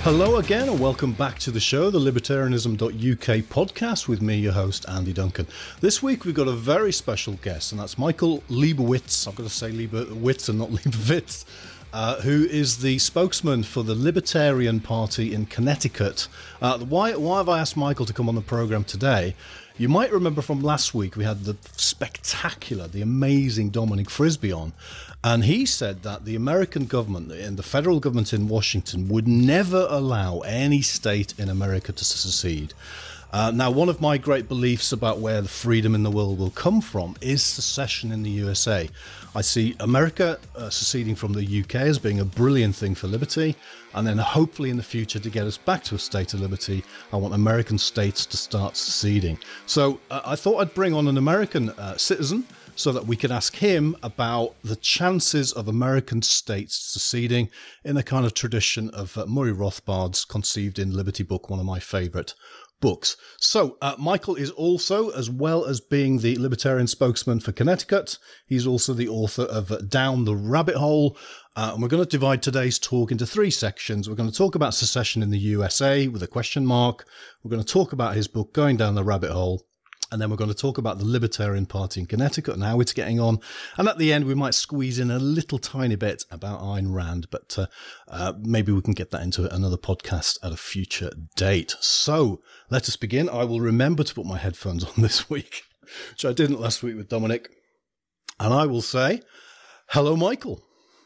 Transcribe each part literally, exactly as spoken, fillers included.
Hello again and welcome back to the show, the libertarianism dot U K podcast with me, your host, Andy Duncan. This week we've got a very special guest, and that's Michael Liebowitz. I've got to say Liebowitz and not Liebowitz, uh, who is the spokesman for the Libertarian Party in Connecticut. Uh, why, why have I asked Michael to come on the program today? You might remember from last week we had the spectacular, the amazing Dominic Frisby on, and he said that the American government and the federal government in Washington would never allow any state in America to secede. Uh, now, one of my great beliefs about where the freedom in the world will come from is secession in the U S A. I see America uh, seceding from the U K as being a brilliant thing for liberty, and then hopefully in the future to get us back to a state of liberty, I want American states to start seceding. So uh, I thought I'd bring on an American uh, citizen so that we could ask him about the chances of American states seceding in a kind of tradition of uh, Murray Rothbard's Conceived in Liberty book, one of my favorite books. So uh, Michael is also, as well as being the libertarian spokesman for Connecticut, he's also the author of uh, Down the Rabbit Hole. Uh, and we're going to divide today's talk into three sections. We're going to talk about secession in the U S A with a question mark. We're going to talk about his book, Going Down the Rabbit Hole. And then we're going to talk about the Libertarian Party in Connecticut and how it's getting on. And at the end, we might squeeze in a little tiny bit about Ayn Rand, but uh, uh, maybe we can get that into another podcast at a future date. So let us begin. I will remember to put my headphones on this week, which I didn't last week with Dominic. And I will say, hello, Michael.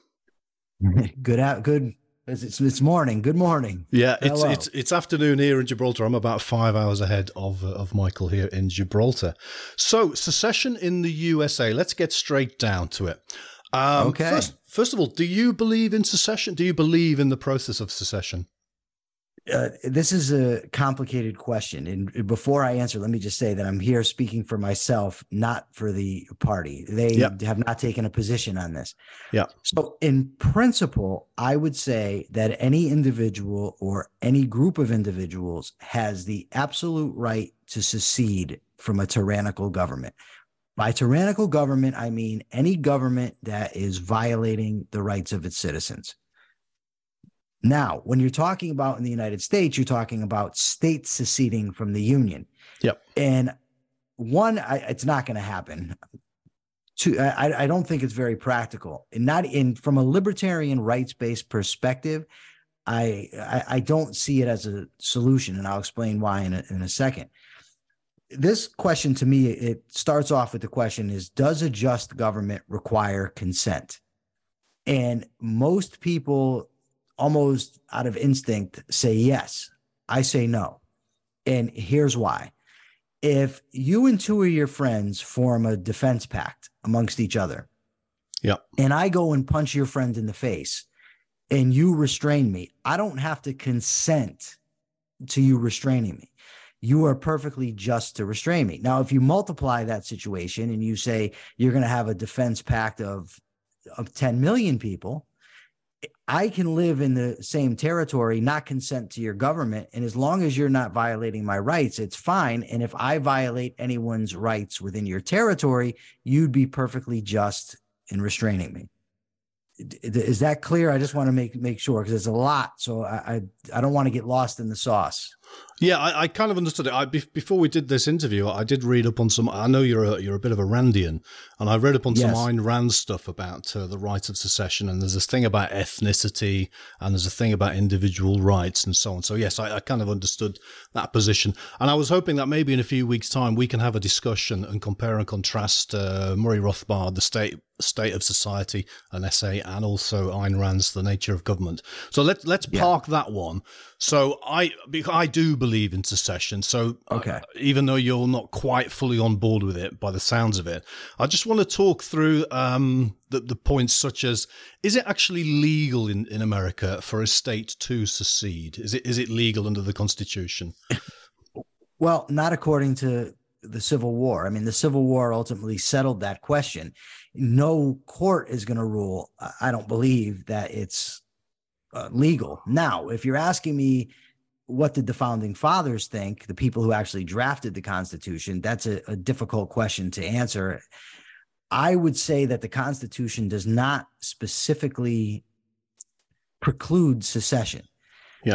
Good out. Good. It's it's morning. Good morning. Yeah, it's Hello. it's it's afternoon here in Gibraltar. I'm about five hours ahead of uh, of Michael here in Gibraltar. So, secession in the U S A. Let's get straight down to it. Um, okay. First, first of all, do you believe in secession? Do you believe in the process of secession? Uh, this is a complicated question. And before I answer, let me just say that I'm here speaking for myself, not for the party. They yep. have not taken a position on this. Yeah. So in principle, I would say that any individual or any group of individuals has the absolute right to secede from a tyrannical government. By tyrannical government, I mean any government that is violating the rights of its citizens. Now, when you're talking about in the United States, you're talking about states seceding from the Union. Yep. And one, I, it's not going to happen. Two, I, I don't think it's very practical. And not in from a libertarian rights-based perspective, I, I I don't see it as a solution, and I'll explain why in a, in a second. This question to me, it starts off with the question is, does a just government require consent? And most people, almost out of instinct, say yes. I say no. And here's why. If you and two of your friends form a defense pact amongst each other, yeah, and I go and punch your friend in the face and you restrain me, I don't have to consent to you restraining me. You are perfectly just to restrain me. Now, if you multiply that situation and you say you're going to have a defense pact of, of ten million people, I can live in the same territory, not consent to your government. And as long as you're not violating my rights, it's fine. And if I violate anyone's rights within your territory, you'd be perfectly just in restraining me. Is that clear? I just want to make make sure, because there's a lot. So I, I, I don't want to get lost in the sauce. Yeah, I, I kind of understood it. I, be, before we did this interview, I did read up on some. I know you're a, you're a bit of a Randian, and I read up on Yes. some Ayn Rand stuff about uh, the right of secession. And there's this thing about ethnicity, and there's a thing about individual rights, and so on. So yes, I, I kind of understood that position, and I was hoping that maybe in a few weeks' time we can have a discussion and compare and contrast uh, Murray Rothbard, the state state of society, an essay, and also Ayn Rand's The Nature of Government. So let let's Yeah. park that one. So I I do believe in secession. So Okay. uh, even though you're not quite fully on board with it by the sounds of it, I just want to talk through um, the, the points such as, is it actually legal in, in America for a state to secede? Is it is it legal under the Constitution? Well, not according to the Civil War. I mean, the Civil War ultimately settled that question. No court is going to rule, I don't believe, that it's uh, legal. Now, if you're asking me, what did the founding fathers think, the people who actually drafted the Constitution, that's a, a difficult question to answer. I would say that the Constitution does not specifically preclude secession. Yeah.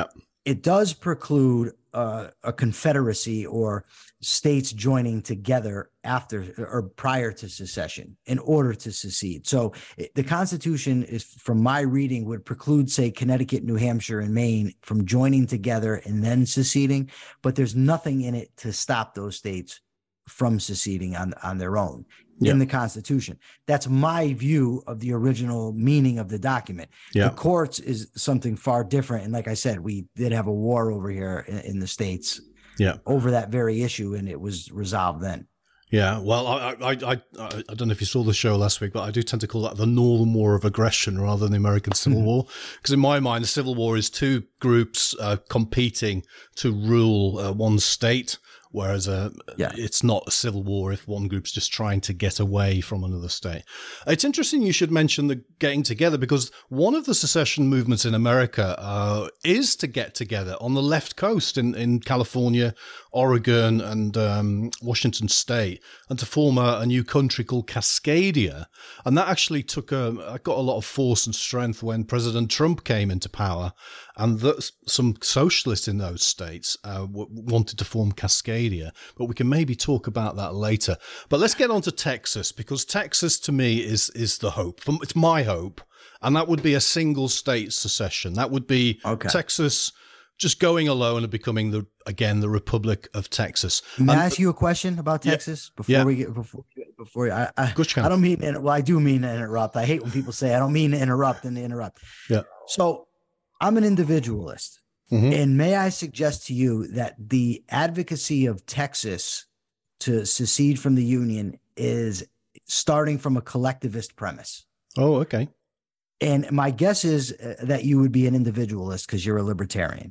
it does preclude uh, a confederacy or states joining together after or prior to secession in order to secede. So it, the Constitution is, from my reading, would preclude, say, Connecticut, New Hampshire, and Maine from joining together and then seceding, but there's nothing in it to stop those states from seceding on, on their own. Yeah. In the Constitution. That's my view of the original meaning of the document. Yeah. The courts is something far different. And like I said, we did have a war over here in, in the States yeah. over that very issue, and it was resolved then. Yeah, well, I, I I I don't know if you saw the show last week, but I do tend to call that the Northern War of Aggression rather than the American Civil mm-hmm. War, because in my mind, the Civil War is two groups uh, competing to rule uh, one state. Whereas uh, yeah. it's not a civil war if one group's just trying to get away from another state. It's interesting you should mention the getting together, because one of the secession movements in America uh, is to get together on the left coast in, in California, Oregon, and um, Washington State, and to form a, a new country called Cascadia. And that actually took a, got a lot of force and strength when President Trump came into power, and the, some socialists in those states uh, w- wanted to form Cascadia. But we can maybe talk about that later. But let's get on to Texas, because Texas to me is is the hope. It's my hope. And that would be a single state secession. That would be okay. Texas just going alone and becoming the again the Republic of Texas. May and, I ask you a question about Texas yeah, before yeah. we get before before I I, I don't mean to, well I do mean to interrupt. I hate when people say I don't mean to interrupt and to interrupt. Yeah. So I'm an individualist. Mm-hmm. And may I suggest to you that the advocacy of Texas to secede from the Union is starting from a collectivist premise. Oh, okay. And my guess is that you would be an individualist because you're a libertarian.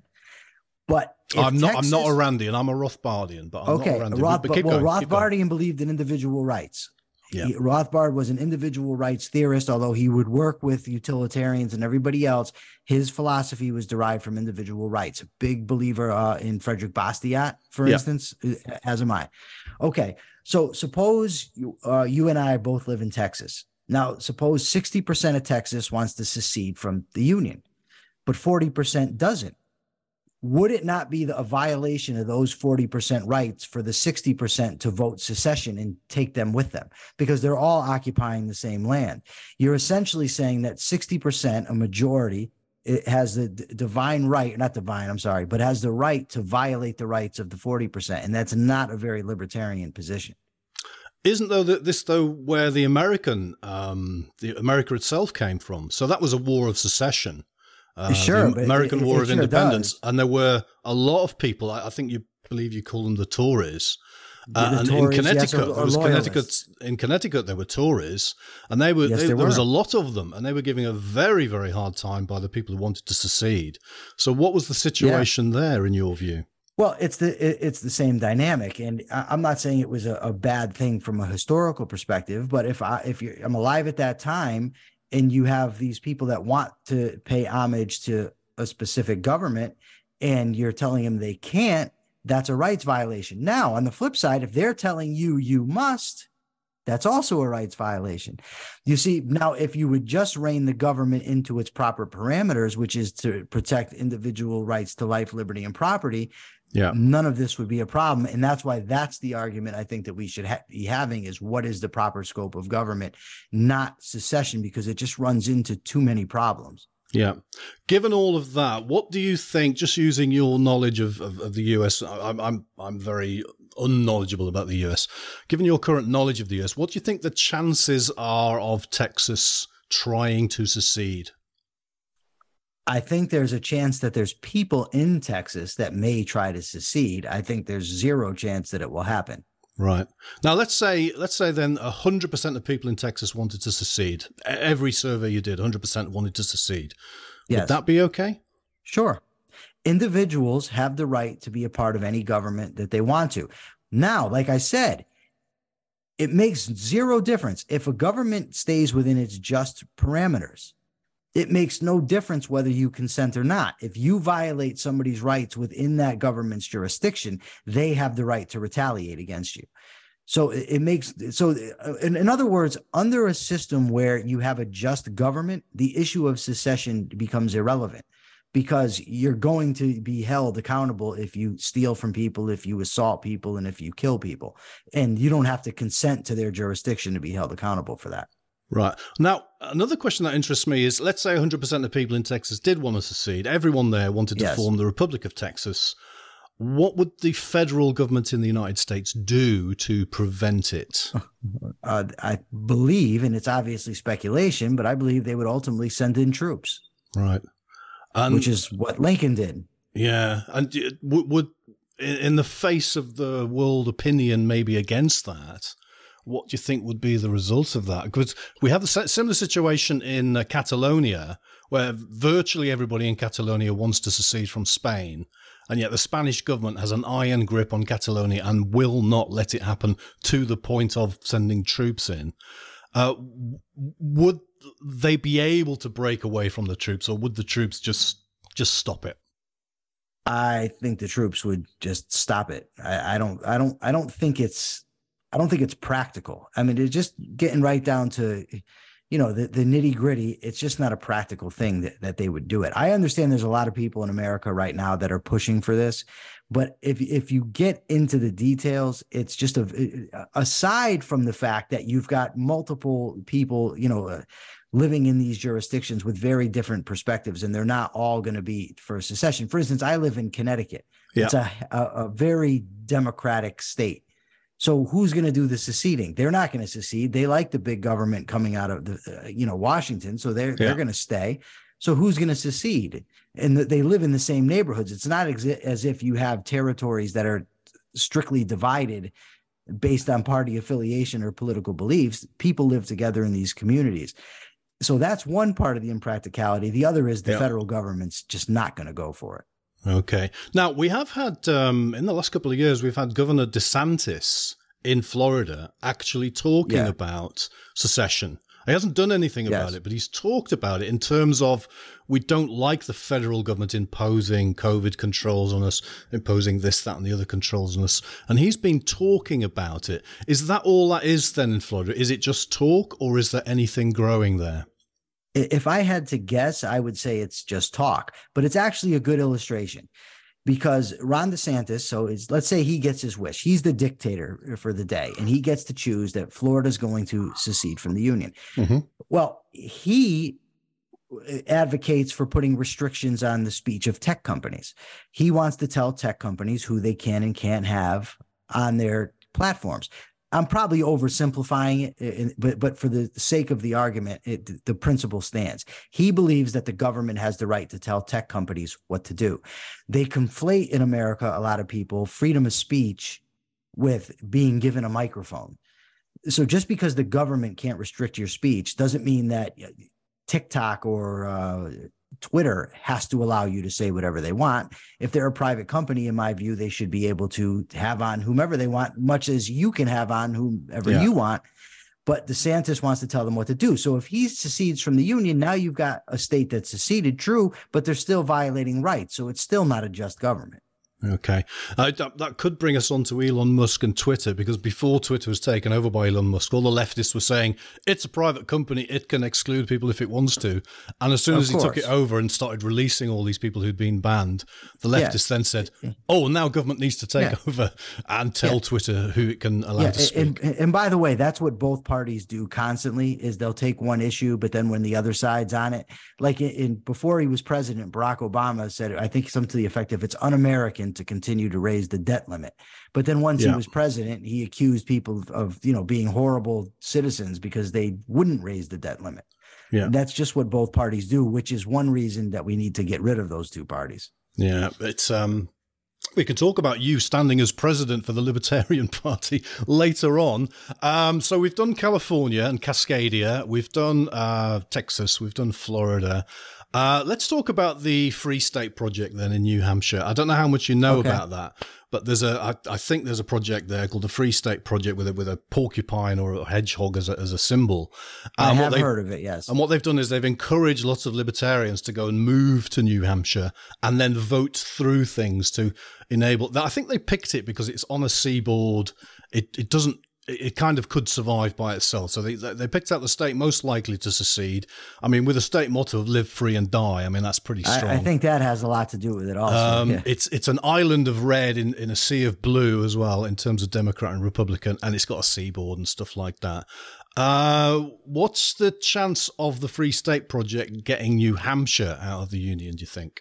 But I'm not. Texas, I'm not a Randian. I'm a Rothbardian. But I'm okay, not a Randian. Roth, but, but keep well, going, Rothbardian keep believed in individual rights. Yeah. He, Rothbard was an individual rights theorist, although he would work with utilitarians and everybody else. His philosophy was derived from individual rights. A big believer uh, in Frederick Bastiat, for yeah. instance, as am I. Okay, so suppose you, uh, you and I both live in Texas. Now, suppose sixty percent of Texas wants to secede from the Union, but forty percent doesn't. Would it not be the, a violation of those forty percent rights for the sixty percent to vote secession and take them with them? Because they're all occupying the same land. You're essentially saying that sixty percent, a majority, it has the d- divine right, not divine, I'm sorry, but has the right to violate the rights of the forty percent. And that's not a very libertarian position. Isn't though that this though where the American, um, the America itself came from? So that was a war of secession. Uh, sure, the American it, it, War it of sure Independence, does. And there were a lot of people. I, I think you believe you call them the Tories. Uh, the and Tories, in Connecticut, yes, or, or there was loyalists. Connecticut. In Connecticut, there were Tories, and they were. Yes, they, there, there was were. a lot of them, and they were giving a very, very hard time by the people who wanted to secede. So, what was the situation yeah. there, in your view? Well, it's the it, it's the same dynamic, and I, I'm not saying it was a, a bad thing from a historical perspective. But if I if you're, I'm alive at that time, and you have these people that want to pay homage to a specific government, and you're telling them they can't, that's a rights violation. Now, on the flip side, if they're telling you you must, that's also a rights violation. You see, now, if you would just rein the government into its proper parameters, which is to protect individual rights to life, liberty, and property, yeah, none of this would be a problem. And that's why that's the argument I think that we should ha- be having is what is the proper scope of government, not secession, because it just runs into too many problems. Yeah. Given all of that, what do you think, just using your knowledge of, of, of the U S, I'm, I'm, I'm very unknowledgeable about the U S. Given your current knowledge of the U S, what do you think the chances are of Texas trying to secede? I think there's a chance that there's people in Texas that may try to secede. I think there's zero chance that it will happen. Right. Now, let's say let's say then one hundred percent of people in Texas wanted to secede. Every survey you did, one hundred percent wanted to secede. Yes. Would that be okay? Sure. Individuals have the right to be a part of any government that they want to. Now, like I said, it makes zero difference if a government stays within its just parameters. It makes no difference whether you consent or not. If you violate somebody's rights within that government's jurisdiction, they have the right to retaliate against you. So it makes so in, in other words, under a system where you have a just government, the issue of secession becomes irrelevant because you're going to be held accountable if you steal from people, if you assault people, and if you kill people. And you don't have to consent to their jurisdiction to be held accountable for that. Right. Now, another question that interests me is, let's say one hundred percent of people in Texas did want to secede. Everyone there wanted to Yes. form the Republic of Texas. What would the federal government in the United States do to prevent it? Uh, I believe, and it's obviously speculation, but I believe they would ultimately send in troops. Right. And, which is what Lincoln did. Yeah. And would, would, in the face of the world opinion maybe against that, what do you think would be the result of that? Because we have a similar situation in uh, Catalonia, where virtually everybody in Catalonia wants to secede from Spain. And yet the Spanish government has an iron grip on Catalonia and will not let it happen, to the point of sending troops in. Uh, would they be able to break away from the troops, or would the troops just just stop it? I think the troops would just stop it. I, I don't. I don't. I don't think it's. I don't think it's practical. I mean, it's just getting right down to, you know, the, the nitty gritty. It's just not a practical thing that, that they would do it. I understand there's a lot of people in America right now that are pushing for this, but if if you get into the details, it's just a, aside from the fact that you've got multiple people, you know, uh, living in these jurisdictions with very different perspectives, and they're not all going to be for secession. For instance, I live in Connecticut. Yeah. It's a, a, a very democratic state. So who's going to do the seceding? They're not going to secede. They like the big government coming out of the, uh, you know, Washington. So they're, yeah. they're going to stay. So who's going to secede? And they live in the same neighborhoods. It's not ex- as if you have territories that are strictly divided based on party affiliation or political beliefs. People live together in these communities. So that's one part of the impracticality. The other is the yeah. federal government's just not going to go for it. Okay. Now, we have had, um, in the last couple of years, we've had Governor DeSantis in Florida actually talking yeah. about secession. He hasn't done anything about yes. it, but he's talked about it in terms of, we don't like the federal government imposing COVID controls on us, imposing this, that, and the other controls on us. And he's been talking about it. Is that all that is then in Florida? Is it just talk, or is there anything growing there? If I had to guess, I would say it's just talk, but it's actually a good illustration, because Ron DeSantis, so it's, let's say he gets his wish. He's the dictator for the day, and he gets to choose that Florida is going to secede from the Union. Mm-hmm. Well, he advocates for putting restrictions on the speech of tech companies. He wants to tell tech companies who they can and can't have on their platforms. I'm probably oversimplifying it, but but for the sake of the argument, it, the principle stands. He believes that the government has the right to tell tech companies what to do. They conflate in America, a lot of people, freedom of speech with being given a microphone. So just because the government can't restrict your speech doesn't mean that TikTok or uh, Twitter has to allow you to say whatever they want. If they're a private company, in my view, they should be able to have on whomever they want, much as you can have on whomever yeah. you want. But DeSantis wants to tell them what to do. So if he secedes from the Union, now you've got a state that's seceded, true, but they're still violating rights. So it's still not a just government. Okay. Uh, that, that could bring us on to Elon Musk and Twitter, because before Twitter was taken over by Elon Musk, all the leftists were saying it's a private company, it can exclude people if it wants to. And as soon as he took it over and started releasing all these people who'd been banned, the leftists yeah. then said, oh, now government needs to take yeah. over and tell yeah. Twitter who it can allow yeah. to speak. And, and by the way, that's what both parties do constantly, is they'll take one issue, but then when the other side's on it, like in, in before he was president, Barack Obama said, I think something to the effect of, it's un-American to continue to raise the debt limit. But then once yeah. he was president, he accused people of, of, you know, being horrible citizens because they wouldn't raise the debt limit. Yeah. That's just what both parties do, which is one reason that we need to get rid of those two parties. Yeah, it's um we can talk about you standing as president for the Libertarian Party later on. Um, so we've done California and Cascadia. We've done uh, Texas. We've done Florida. Uh, let's talk about the Free State Project then in New Hampshire. I don't know how much you know okay. about that, but there's a, I, I think there's a project there called the Free State Project with a, with a porcupine or a hedgehog as a, as a symbol. Um, I have heard of it, yes. And what they've done is they've encouraged lots of libertarians to go and move to New Hampshire and then vote through things to enable that. I think they picked it because it's on a seaboard. It, it doesn't it, it kind of could survive by itself. So they they picked out the state most likely to secede. I mean, with a state motto of "live free and die." I mean, that's pretty strong. I, I think that has a lot to do with it also. Um, yeah. It's it's an island of red in, in a sea of blue as well in terms of Democrat and Republican, and it's got a seaboard and stuff like that. Uh, what's the chance of the Free State Project getting New Hampshire out of the Union, do you think?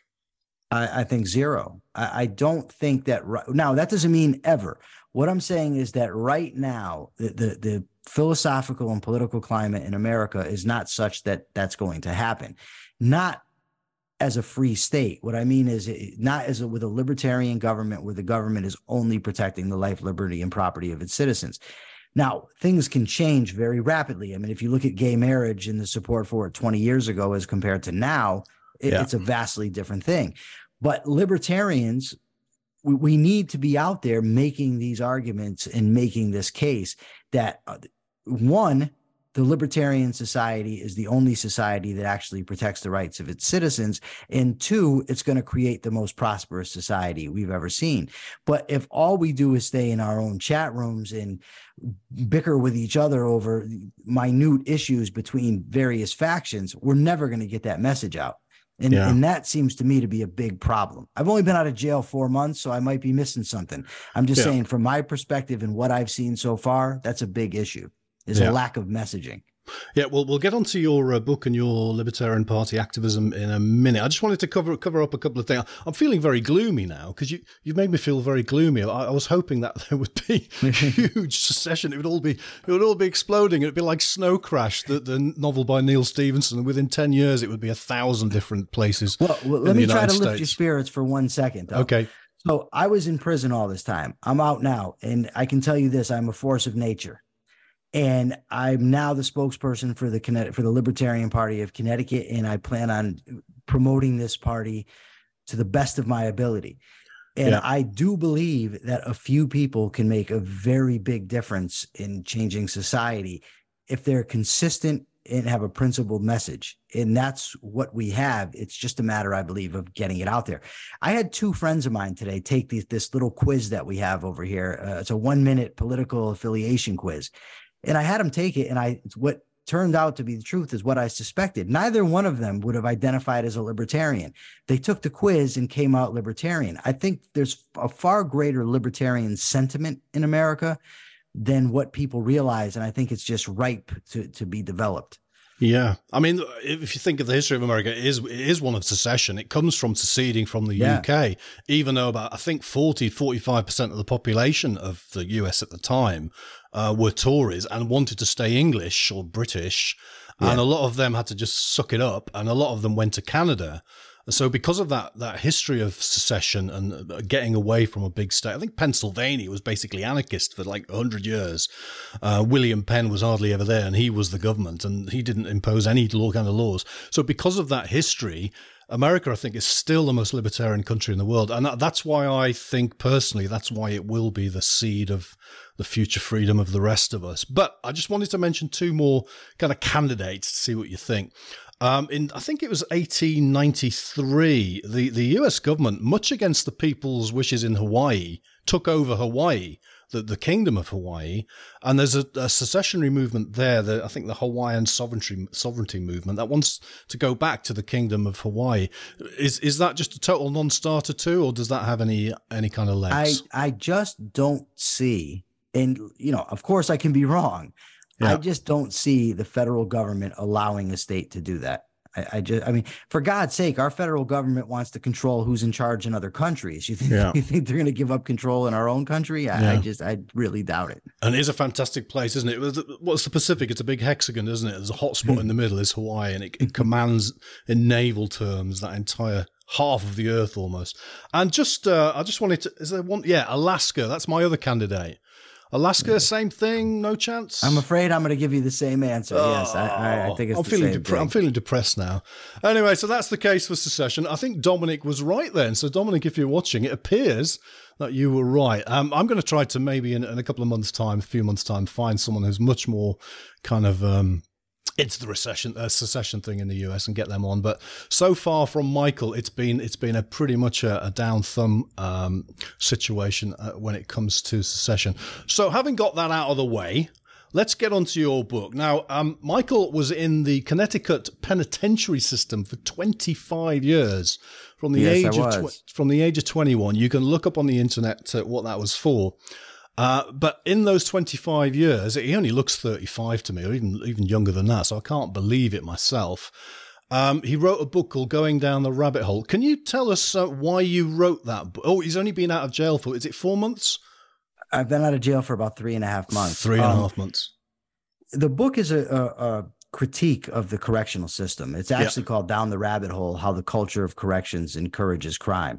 I, I think zero. I, I don't think that right now. That doesn't mean ever. What I'm saying is that right now, the, the the philosophical and political climate in America is not such that that's going to happen. Not as a free state. What I mean is it, not as a, with a libertarian government where the government is only protecting the life, liberty, and property of its citizens. Now, things can change very rapidly. I mean, if you look at gay marriage and the support for it twenty years ago as compared to now, it, Yeah. it's a vastly different thing. But libertarians, we, we need to be out there making these arguments and making this case that, uh, one, the libertarian society is the only society that actually protects the rights of its citizens. And two, it's going to create the most prosperous society we've ever seen. But if all we do is stay in our own chat rooms and bicker with each other over minute issues between various factions, we're never going to get that message out. And, Yeah. and that seems to me to be a big problem. I've only been out of jail four months, so I might be missing something. I'm just Yeah. saying, from my perspective and what I've seen so far, that's a big issue, is Yeah. a lack of messaging. Yeah, well, we'll get onto your uh, book and your Libertarian Party activism in a minute. I just wanted to cover cover up a couple of things. I'm feeling very gloomy now because you you've made me feel very gloomy. I, I was hoping that there would be huge secession. It would all be it would all be exploding. It'd be like Snow Crash, the, the novel by Neil Stephenson. And within ten years, it would be a thousand different places. Well, well in let the me try United to lift States. your spirits for one second, though. Okay. So I was in prison all this time. I'm out now, and I can tell you this: I'm a force of nature. And I'm now the spokesperson for the Connecticut, for the Libertarian Party of Connecticut, and I plan on promoting this party to the best of my ability. And Yeah. I do believe that a few people can make a very big difference in changing society if they're consistent and have a principled message. And that's what we have. It's just a matter, I believe, of getting it out there. I had two friends of mine today take these, this little quiz that we have over here. Uh, it's a one minute political affiliation quiz. And I had them take it, and I what turned out to be the truth is what I suspected. Neither one of them would have identified as a libertarian. They took the quiz and came out libertarian. I think there's a far greater libertarian sentiment in America than what people realize, and I think it's just ripe to, to be developed. Yeah. I mean, if you think of the history of America, it is, it is one of secession. It comes from seceding from the Yeah. U K, even though about, I think, forty, forty-five percent of the population of the U S at the time uh, were Tories and wanted to stay English or British. And Yeah. a lot of them had to just suck it up. And a lot of them went to Canada. So because of that that history of secession and getting away from a big state, I think Pennsylvania was basically anarchist for like one hundred years. Uh, William Penn was hardly ever there, and he was the government, and he didn't impose any law kind of laws. So because of that history, America, I think, is still the most libertarian country in the world. And that, that's why I think personally, that's why it will be the seed of the future freedom of the rest of us. But I just wanted to mention two more kind of candidates to see what you think. Um, in, I think it was eighteen ninety-three, the, the U S government, much against the people's wishes in Hawaii, took over Hawaii, the, the kingdom of Hawaii. And there's a, a secessionary movement there, the, I think the Hawaiian sovereignty sovereignty movement, that wants to go back to the kingdom of Hawaii. Is is that just a total non-starter too, or does that have any any kind of I, legs? I just don't see, and, you know, of course I can be wrong. Yeah. I just don't see the federal government allowing a state to do that. I, I just, I mean, for God's sake, our federal government wants to control who's in charge in other countries. You think, Yeah. you think they're going to give up control in our own country? I, Yeah. I just, I really doubt it. And it is a fantastic place, isn't it? It was- What's the Pacific? It's a big hexagon, isn't it? There's a hot spot in the middle is Hawaii, and it, it commands, in naval terms, that entire half of the earth almost. And just, uh, I just wanted to, is there one? Yeah, Alaska. That's my other candidate. Alaska, same thing, no chance? I'm afraid I'm going to give you the same answer. yes, I, I, I think it's I'm the feeling same depre- I'm thing. feeling depressed now. Anyway, so that's the case for secession. I think Dominic was right then. So Dominic, if you're watching, it appears that you were right. Um, I'm going to try to maybe in, in a couple of months' time, a few months' time, find someone who's much more kind of um, It's the recession, uh, secession thing in the U S and get them on. But so far from Michael, it's been it's been a pretty much a, a down thumb um, situation uh, when it comes to secession. So having got that out of the way, let's get on to your book. Now, um, Michael was in the Connecticut penitentiary system for twenty-five years. From the yes, age of tw- from the age of twenty-one, you can look up on the internet uh, what that was for. Uh, but in those twenty-five years, he only looks thirty-five to me, or even even younger than that. So I can't believe it myself. Um, he wrote a book called Going Down the Rabbit Hole. Can you tell us uh, why you wrote that book? Oh, he's only been out of jail for, is it four months? I've been out of jail for about three and a half months. Three and um, a half months. The book is a, a, a critique of the correctional system. It's actually yeah. called Down the Rabbit Hole, How the Culture of Corrections Encourages Crime.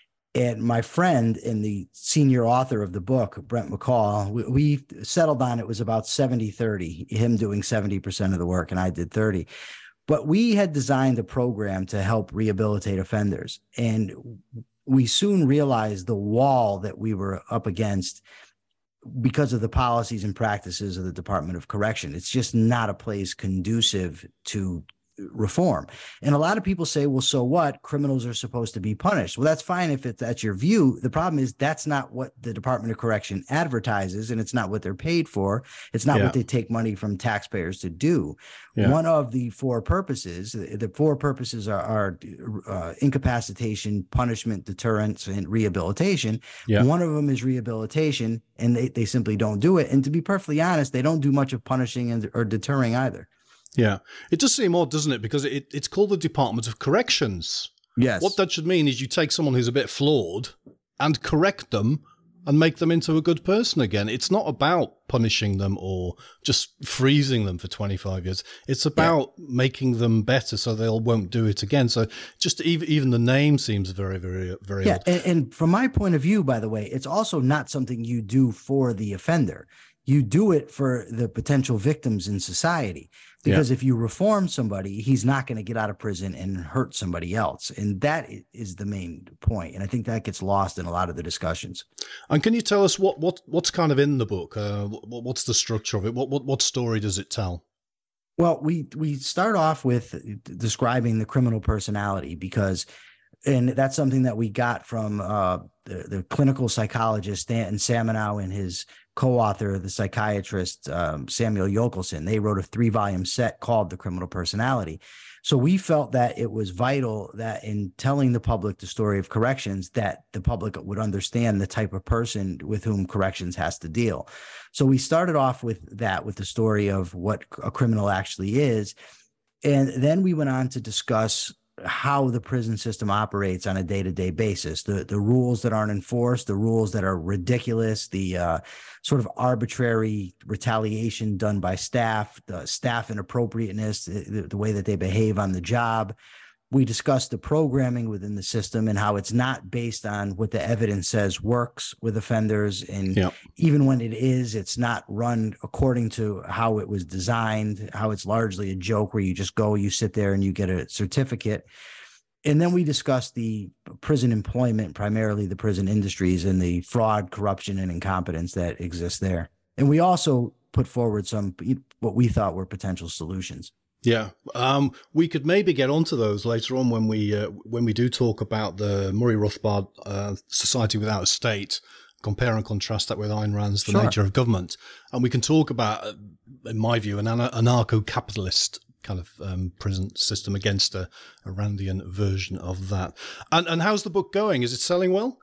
And my friend and the senior author of the book, Brent McCall, we, we settled on it was about seventy thirty, him doing seventy percent of the work and I did thirty. But we had designed a program to help rehabilitate offenders. And we soon realized the wall that we were up against because of the policies and practices of the Department of Correction. It's just not a place conducive to reform. And a lot of people say, well, so what? Criminals are supposed to be punished. Well, that's fine if it's, that's your view. The problem is that's not what the Department of Correction advertises, and it's not what they're paid for. It's not yeah. what they take money from taxpayers to do. Yeah. One of the four purposes, the four purposes are, are uh, incapacitation, punishment, deterrence, and rehabilitation. Yeah. One of them is rehabilitation, and they, they simply don't do it. And to be perfectly honest, they don't do much of punishing and, or deterring either. Yeah, it does seem odd, doesn't it? Because it, it's called the Department of Corrections. Yes. What that should mean is you take someone who's a bit flawed and correct them and make them into a good person again. It's not about punishing them or just freezing them for twenty-five years. It's about yeah. making them better so they won't do it again. So just even, even the name seems very, very, very yeah. odd. And, and from my point of view, by the way, it's also not something you do for the offender. You do it for the potential victims in society. Because yeah. if you reform somebody, he's not going to get out of prison and hurt somebody else. And that is the main point. And I think that gets lost in a lot of the discussions. And can you tell us what, what what's kind of in the book? Uh, what, what's the structure of it? What, what what story does it tell? Well, we we start off with describing the criminal personality because, and that's something that we got from uh, the, the clinical psychologist Stanton Samanow and his co-author, the psychiatrist um, Samuel Yokelson. They wrote a three-volume set called The Criminal Personality. So we felt that it was vital that in telling the public the story of corrections, that the public would understand the type of person with whom corrections has to deal. So we started off with that, with the story of what a criminal actually is. And then we went on to discuss how the prison system operates on a day-to-day basis, the the rules that aren't enforced, the rules that are ridiculous, the uh, sort of arbitrary retaliation done by staff, the staff inappropriateness, the, the way that they behave on the job. We discussed the programming within the system and how it's not based on what the evidence says works with offenders. And yep. even when it is, it's not run according to how it was designed, how it's largely a joke where you just go, you sit there and you get a certificate. And then we discussed the prison employment, primarily the prison industries and the fraud, corruption, and incompetence that exists there. And we also put forward some what we thought were potential solutions. Yeah, um, we could maybe get onto those later on when we uh, when we do talk about the Murray Rothbard uh, Society Without a State, compare and contrast that with Ayn Rand's The sure. Nature of Government, and we can talk about, uh, in my view, an anarcho-capitalist kind of um, prison system against a, a Randian version of that. And and how's the book going? Is it selling well?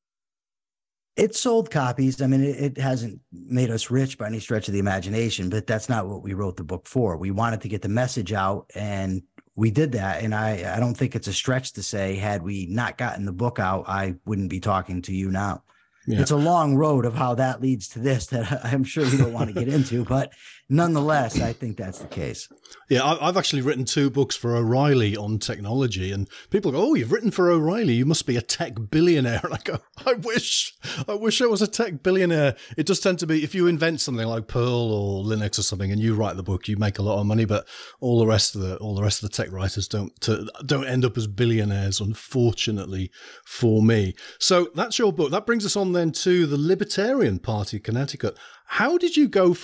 It sold copies. I mean, it, it hasn't made us rich by any stretch of the imagination, but that's not what we wrote the book for. We wanted to get the message out, and we did that. And I, I don't think it's a stretch to say, had we not gotten the book out, I wouldn't be talking to you now. Yeah. It's a long road of how that leads to this that I'm sure you don't want to get into, but nonetheless, I think that's the case. Yeah, I've actually written two books for O'Reilly on technology, and people go, "Oh, you've written for O'Reilly, you must be a tech billionaire." And I go, "I wish, I wish I was a tech billionaire." It does tend to be, if you invent something like Perl or Linux or something, and you write the book, you make a lot of money. But all the rest of the all the rest of the tech writers don't to, don't end up as billionaires, unfortunately for me. So that's your book. That brings us on then to the Libertarian Party of Connecticut. How did you go from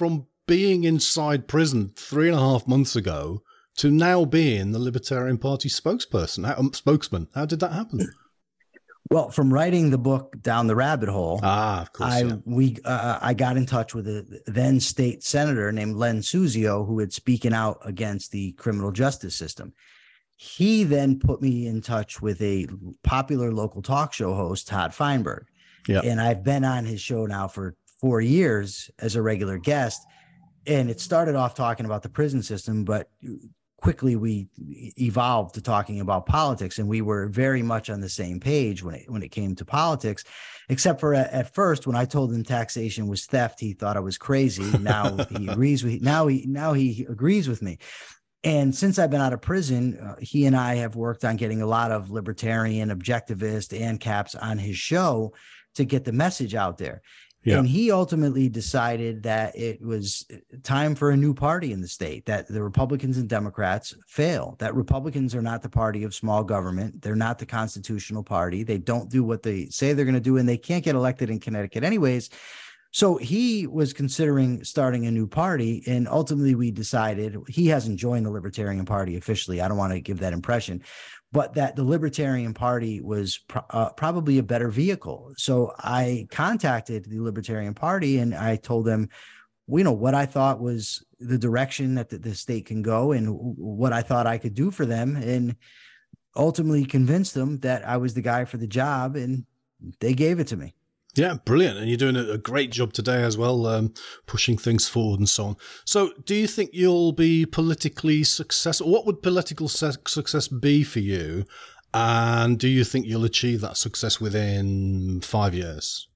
being inside prison three and a half months ago to now being the Libertarian Party spokesperson, how, um, spokesman. How did that happen? Well, from writing the book Down the Rabbit Hole, ah, of course, I yeah. we uh, I got in touch with a then state senator named Len Suzio, who had spoken out against the criminal justice system. He then put me in touch with a popular local talk show host, Todd Feinberg. Yeah. And I've been on his show now for four years as a regular guest. And it started off talking about the prison system, but quickly we evolved to talking about politics. And we were very much on the same page when it when it came to politics, except for at, at first, when I told him taxation was theft, he thought I was crazy. Now he agrees with now he now he agrees with me. And since I've been out of prison, uh, he and I have worked on getting a lot of libertarian, objectivist, and caps on his show to get the message out there. Yeah. And he ultimately decided that it was time for a new party in the state, that the Republicans and Democrats fail, that Republicans are not the party of small government. They're not the constitutional party. They don't do what they say they're going to do, and they can't get elected in Connecticut anyways. So he was considering starting a new party, and ultimately we decided, he hasn't joined the Libertarian Party officially. I don't want to give that impression, but that the Libertarian Party was pro- uh, probably a better vehicle. So I contacted the Libertarian Party and I told them, you know, what I thought was the direction that the, the state can go and what I thought I could do for them, and ultimately convinced them that I was the guy for the job, and they gave it to me. Yeah, brilliant. And you're doing a great job today as well, um, pushing things forward and so on. So do you think you'll be politically successful? What would political su- success be for you? And do you think you'll achieve that success within five years?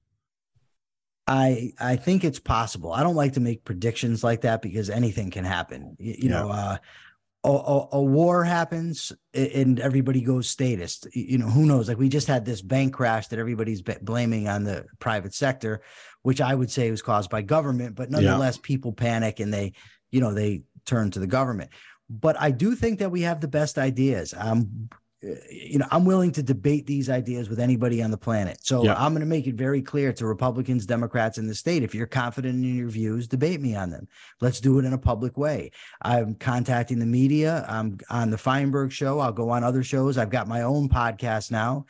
I I think it's possible. I don't like to make predictions like that because anything can happen. You, you yeah. know, uh, A, a, a war happens and everybody goes statist. You know, who knows? Like we just had this bank crash that everybody's blaming on the private sector, which I would say was caused by government, but nonetheless, yeah. people panic and they, you know, they turn to the government. But I do think that we have the best ideas. Um, you know, I'm willing to debate these ideas with anybody on the planet. So yeah. I'm going to make it very clear to Republicans, Democrats in the state. If you're confident in your views, debate me on them. Let's do it in a public way. I'm contacting the media. I'm on the Feinberg show. I'll go on other shows. I've got my own podcast now.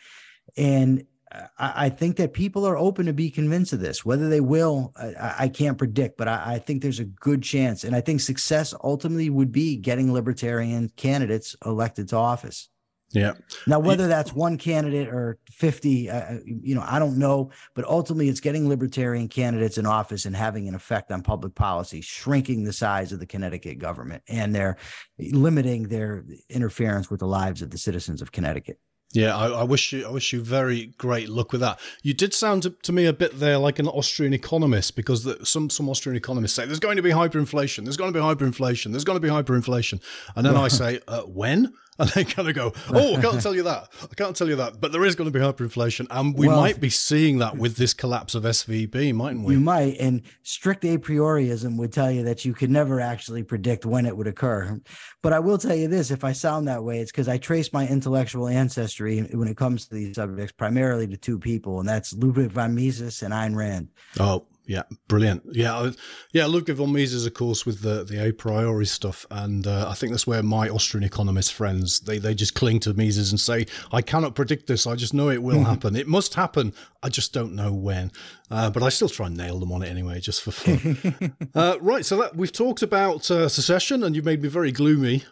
And I, I think that people are open to be convinced of this. Whether they will, I, I can't predict, but I, I think there's a good chance. And I think success ultimately would be getting libertarian candidates elected to office. Yeah. Now, whether that's one candidate or fifty, uh, you know, I don't know, but ultimately it's getting libertarian candidates in office and having an effect on public policy, shrinking the size of the Connecticut government, and they're limiting their interference with the lives of the citizens of Connecticut. Yeah, I, I wish you, I wish you very great luck with that. You did sound to, to me a bit there like an Austrian economist, because the, some some Austrian economists say there's going to be hyperinflation, there's going to be hyperinflation, there's going to be hyperinflation, and then I say, uh, when? And they kind of go, oh, I can't tell you that. I can't tell you that. But there is going to be hyperinflation. And we well, might be seeing that with this collapse of S V B, mightn't we? You might. And strict a priorism would tell you that you could never actually predict when it would occur. But I will tell you this, if I sound that way, it's because I trace my intellectual ancestry when it comes to these subjects primarily to two people, and that's Ludwig von Mises and Ayn Rand. Oh, yeah, brilliant. Yeah, yeah. Ludwig von Mises, of course, with the, the a priori stuff. And uh, I think that's where my Austrian economist friends, they, they just cling to Mises and say, I cannot predict this. I just know it will happen. It must happen. I just don't know when. Uh, but I still try and nail them on it anyway, just for fun. uh, right. So that we've talked about uh, secession, and you made me very gloomy.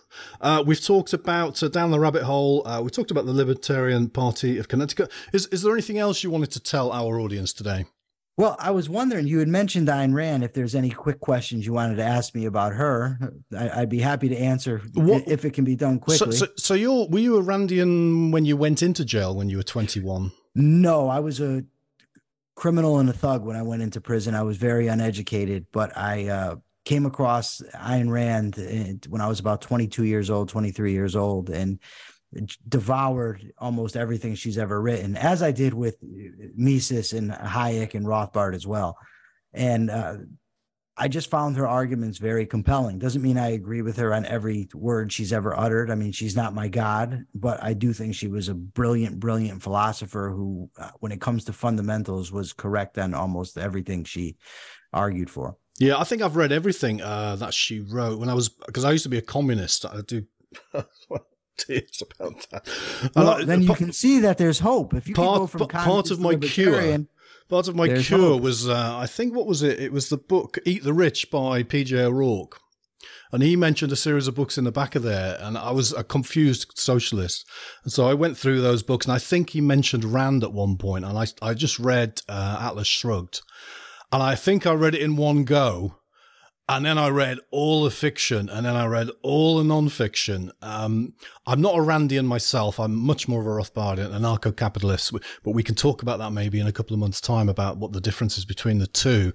Uh, we've talked about uh, Down the Rabbit Hole. Uh, we talked about the Libertarian Party of Connecticut. Is, is there anything else you wanted to tell our audience today? Well, I was wondering, you had mentioned Ayn Rand. If there's any quick questions you wanted to ask me about her, I, I'd be happy to answer what, if it can be done quickly. So, so, so you're, were you a Randian when you went into jail when you were twenty-one? No, I was a criminal and a thug when I went into prison. I was very uneducated, but I uh, came across Ayn Rand when I was about twenty-two years old, twenty-three years old, and devoured almost everything she's ever written, as I did with Mises and Hayek and Rothbard as well. And uh, I just found her arguments very compelling. Doesn't mean I agree with her on every word she's ever uttered. I mean, she's not my God, but I do think she was a brilliant, brilliant philosopher who, uh, when it comes to fundamentals, was correct on almost everything she argued for. Yeah, I think I've read everything uh, that she wrote when I was, because I used to be a communist. I do tears about that. Well, I, then you part, can see that there's hope. If you can part, go from part of my cure, part of my there's cure hope. was, uh, I think, what was it? It was the book Eat the Rich by P J O'Rourke. And he mentioned a series of books in the back of there, and I was a confused socialist. And so I went through those books, and I think he mentioned Rand at one point, and I, I just read uh, Atlas Shrugged. And I think I read it in one go, and then I read all the fiction, and then I read all the non-fiction. Um, I'm not a Randian myself. I'm much more of a Rothbardian, anarcho-capitalist, but we can talk about that maybe in a couple of months' time about what the difference is between the two.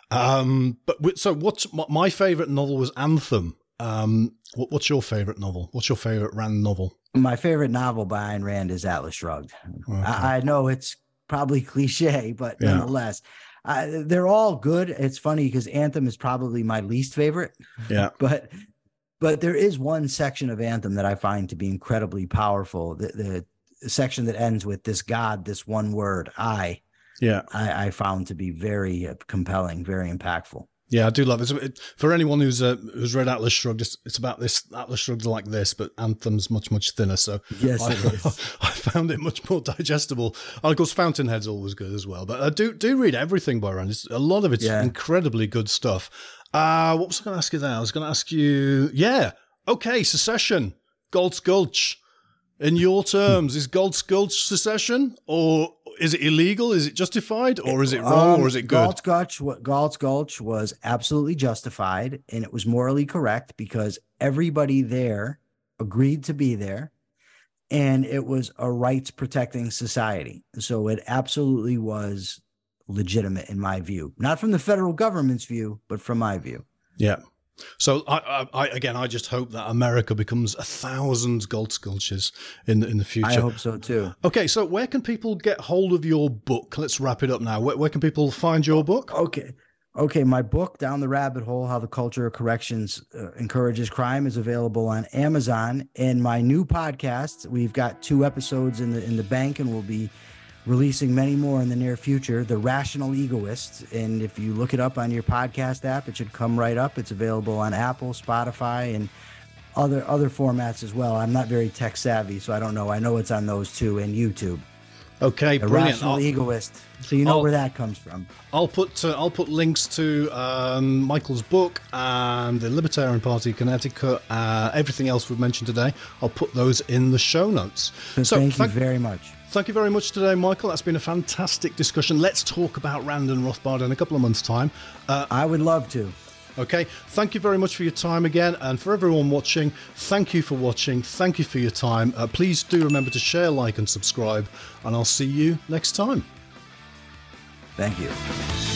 Um, but so what's my favorite novel was Anthem. Um, what, what's your favorite novel? What's your favorite Rand novel? My favorite novel by Ayn Rand is Atlas Shrugged. Okay. I, I know it's probably cliche, but yeah. nonetheless, I, they're all good. It's funny because Anthem is probably my least favorite. Yeah. but, but there is one section of Anthem that I find to be incredibly powerful. The, the section that ends with this God, this one word, I. Yeah, I, I found to be very compelling, very impactful. Yeah, I do love this. For anyone who's uh, who's read Atlas Shrugged, it's, it's about this. Atlas Shrugged like this, but Anthem's much, much thinner. So yes, I, it is. I found it much more digestible. And of course, Fountainhead's always good as well. But I do do read everything by Rand. It's, a lot of it's yeah. incredibly good stuff. Uh, what was I going to ask you there? I was going to ask you, yeah, okay, secession, Galt's Gulch. In your terms, is Galt's Gulch secession, or is it illegal? Is it justified, or is it wrong, um, or is it good? Galt's Gulch, Galt's Gulch was absolutely justified, and it was morally correct because everybody there agreed to be there, and it was a rights-protecting society. So it absolutely was legitimate in my view, not from the federal government's view, but from my view. Yeah. So I, I, again, I just hope that America becomes a thousand Galt's Gulches in the, in the future. I hope so too. Okay, so where can people get hold of your book? Let's wrap it up now. Where, where can people find your book? Okay, okay, my book, Down the Rabbit Hole: How the Culture of Corrections uh, Encourages Crime, is available on Amazon. And my new podcast, we've got two episodes in the in the bank, and we'll be releasing many more in the near future, The Rational Egoist. And if you look it up on your podcast app, it should come right up. It's available on Apple, Spotify, and other other formats as well. I'm not very tech savvy, so I don't know. I know it's on those two, and YouTube. Okay, The brilliant. Rational I'll, Egoist. So you know I'll, where that comes from. I'll put uh, I'll put links to um, Michael's book and the Libertarian Party of Connecticut, uh, everything else we've mentioned today. I'll put those in the show notes. So, so thank, thank you very much. Thank you very much today, Michael. That's been a fantastic discussion. Let's talk about Rand and Rothbard in a couple of months' time. Uh, I would love to. Okay. Thank you very much for your time again. And for everyone watching, thank you for watching. Thank you for your time. Uh, please do remember to share, like, and subscribe. And I'll see you next time. Thank you.